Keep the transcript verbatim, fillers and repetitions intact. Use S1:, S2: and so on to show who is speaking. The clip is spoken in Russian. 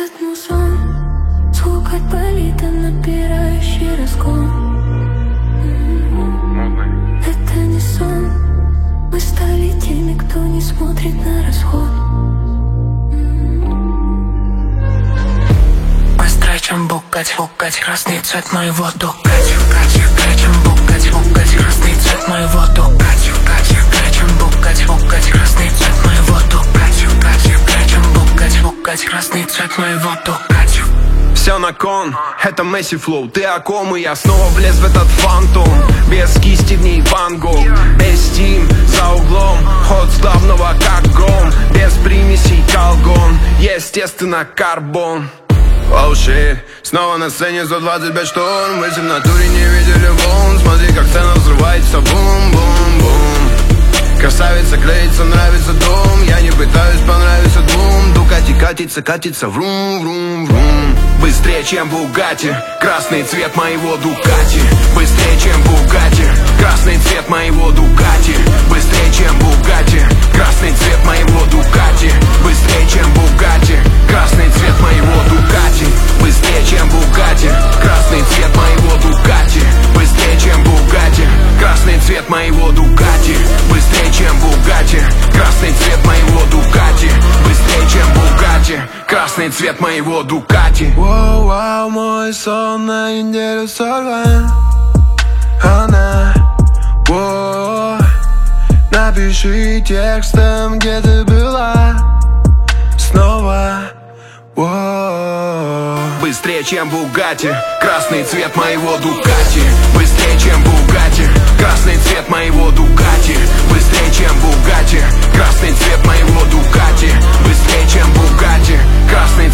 S1: Этот музон, звук от болида, набирающий разгон. Это не сон, мы стали теми, кто не смотрит на расход. Быстрее, чем Бугатти, Бугатти, красный цвет моего Дугатти, Дугатти, быстрее, чем Бугатти, Бугатти, красный цвет моего Дугатти, Дугатти, быстрее, чем Бугатти, Бугатти, красный цвет моего Дугатти, Дугатти, быстрее, чем Бугатти, Бугатти, красный цвет моего Дугатти.
S2: Все на кон, это Месси флоу. Ты о ком, и я снова влез в этот фантом. Без кисти в ней Ван Гог, без тим за углом. Ход с главного как гром, без примесей колгон. Естественно карбон. Оу, oh, shit. Снова на сцене сто двадцать пять шторм. Вы в натуре не видели волн. Смотри, как сцена взрывается, бум-бум-бум. Красавица клеится, нравится дом. Я не пытаюсь понравиться двум. Дукати катится, катится, врум-врум-врум. Быстрее, чем Бугатти, красный цвет моего Дукати. Быстрее, чем Бугатти, красный цвет моего Дукати. Быстрее, чем Бугатти, красный цвет моего Дукати. Быстрее, чем Бугатти, красный цвет моего Дукати. Быстрее, чем Бугатти, красный цвет моего Дукати. Быстрее, чем Бугатти, красный цвет моего Дукати. Быстрее, чем Бугатти, красный цвет моего Дукати. Быстрее, чем Бугатти, красный цвет моего Дукати.
S3: Воу, вау, мой сон на неделю сорван. Она, воу, напиши текстом, где ты была. Снова, воу.
S2: Быстрее, чем Бугатти, красный цвет моего Дукати. Быстрее, чем Бугатти, красный цвет моего Дукати. Быстрее, чем Бугатти, красный цвет моего Дукати. Быстрее, чем Бугатти, красный